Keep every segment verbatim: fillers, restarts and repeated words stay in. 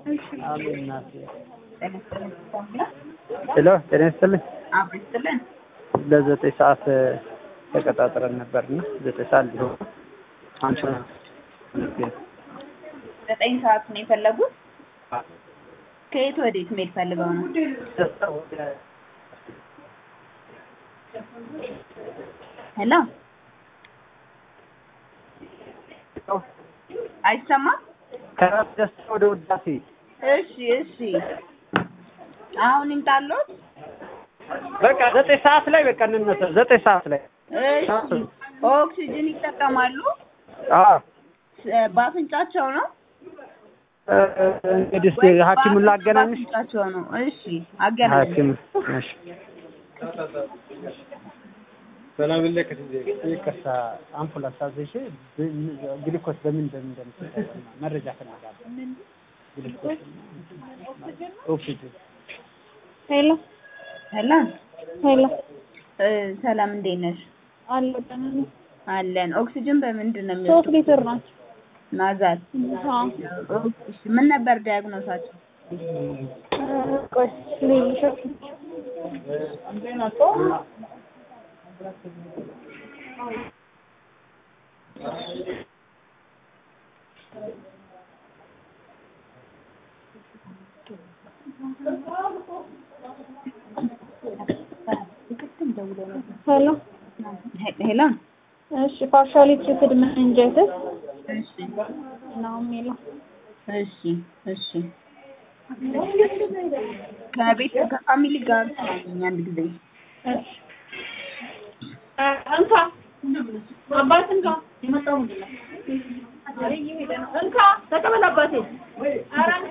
አሜን ናት። ሄሎ ጤና ይስጥልኝ። አብስተልን ለዘጠኝ ሰዓት ተቀጣጥረን ነበርና ዘጠኝ ሰዓት ሊሆን አንቺ ዘጠኝ ሰዓት ነው የፈለጉት? ከየት ወዴት መሄድ ፈልገው ነው? ሄሎ አይሰማም? ከራስ ደስታ ወደ ውዳሴ። እሺ እሺ አሁን እንጣሎት በቃ ዘጠኝ ሰዓት ላይ በቃ እንነሳ። ዘጠኝ ሰዓት ላይ እሺ ኦክሲጅን ይጠቀማሉ? አዎ ባፍንጫቸው ነው? እንግዲህ ሐኪሙን ላገናኝሽ። ባፍንጫቸው ነው። እሺ አገናኝ። ሐኪም እሺ ሰላም ለከት ይከሳ አምፑላንስ አዘሽ ግሉኮስ በምን በምን እንደምትጠቀም መረጃ ፈልጋለሁ። ምን ግሉኮስ ኦክሲጅን። ሄሎ ሄሎ ሄሎ ሰላም እንዴት ነሽ? አለሁ ደህና ነኝ። አለን። ኦክሲጅን በምንድን ነው ሶስት ሊትር ናቸው። ናዛል። አዎ እሺ ምን ነበር ዲያግኖሳቸው? ቆይ ልልሽ ሄሎ ሄሎ እሺ ፓርሻሊ ትሪትድ መንጀትስ እሺ ነው የሚለው። እሺ እሺ ከቤት ከፋሚሊ ጋር ነኝ አንድ ጊዜ። እሺ እንካ አባት እንካ የመጣው ምንድን ነው? እንካ ተቀበል አባቴ። ኧረ እንካ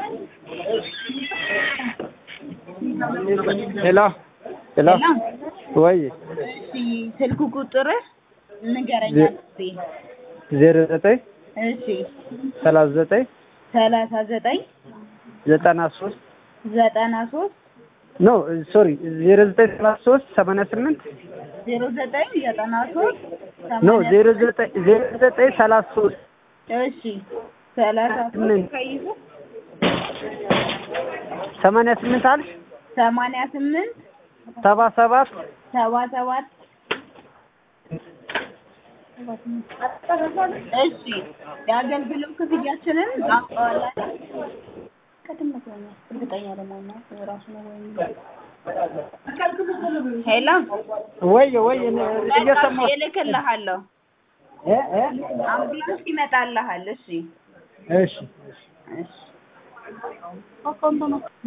ሄሎ ሄሎ ወይ እሺ ስልኩ ቁጥር ንገረኝ እስኪ። ዜሮ ዘጠኝ እሺ ሰላሳ ዘጠኝ ሰላሳ ዘጠኝ ዘጠና ሶስት ዘጠና ሶስት ኖ ሶሪ ዜሮ ዘጠኝ ሰላሳ ሶስት ሰማንያ ስምንት ዜሮ ዘጠኝ ዘጠና ሶስት ኖ ዜሮ ዘጠኝ ዜሮ ዘጠኝ ሰላሳ ሶስት እሺ ሰላሳ ሶስት ከይዞ ሰማንያ ስምንት አልሽ ሰማንያ ስምንት ሰባ ሰባት ሰባ ሰባት እሺ የአገልግሎት ክፍያችንን አውቀዋለን። ከትምት ነው እርግጠኛ ለመሆን ራሱ ነው ወይ? ሄሎ ወይ ወይ እየሰማሁ እልክልሃለሁ። እ እ አምቡላንስ ይመጣልሃል። እሺ እሺ እሺ